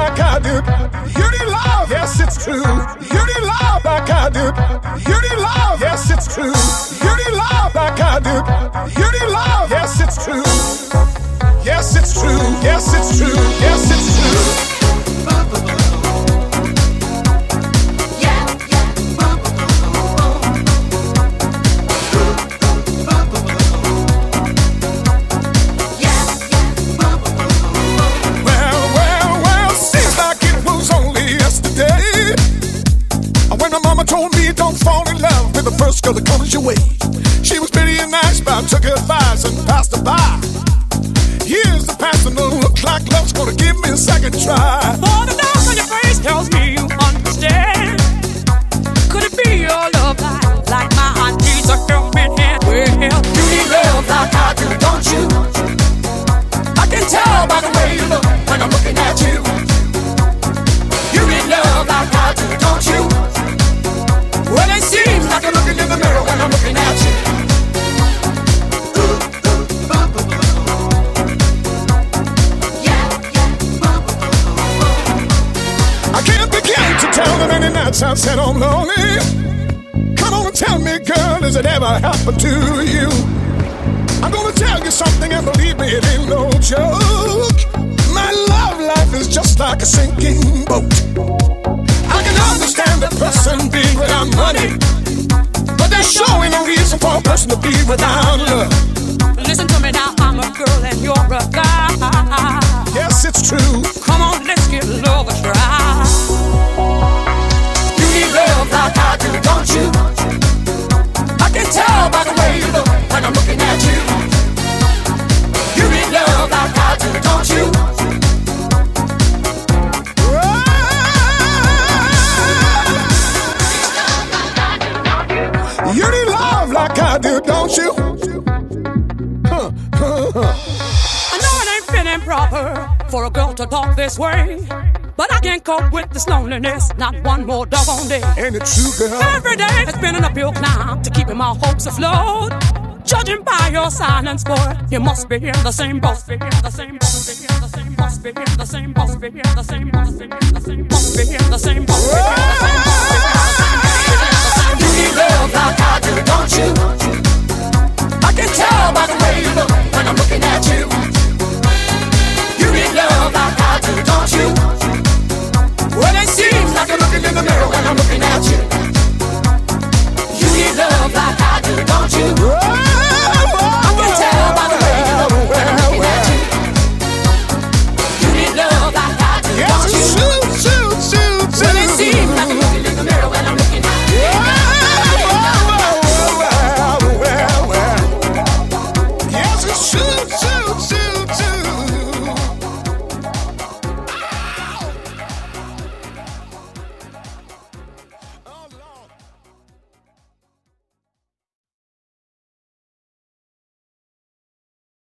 like I do. You need love, yes, it's true. You need love like I do. You need love, yes, it's true. You need love like I do. You need love, yes, it's true. Yes, it's true. Yes, it's true. Yes, it's true. First girl that comes your way. She was pretty and nice, but I took her advice and passed her by. Here's the past and don't look like love's gonna give me a second try. For the look on your face tells me you understand. Could it be your love like my heart needs a helping hand? Well, you need love like I do, don't you? I can tell by the way you look when I'm looking at you. You need love like I do, don't you? Well, it seems like I'm looking in the mirror when I'm looking at you. I can't begin to tell the many nights I've said I'm lonely. Come on and tell me, girl, has it ever happened to you? I'm gonna tell you something and believe me, it ain't no joke. My love life is just like a sinking boat. I can understand the person being without money, but there's surely no reason for a person to be without love. Listen to me now, I'm a girl and you're a guy. Yes, it's true. Come on, let's give love a try. You need love like I do, don't you? I can tell by the way you look when I'm looking at you. You need love like I do, don't you? You need love like I do, don't you? I know it ain't fitting proper for a girl to talk this way, but I can't cope with this loneliness not one more doggone day. Ain't it true, girl? Every day has been an uphill climb to keeping my hopes afloat. Judging by your silence, boy, you must be in the same boat. Must be in the same boat. Must be in the same boat. Must be in the same boat. Must be in the same boat. Must be in the same boat. You need love like I do, don't you? I can tell by the way you look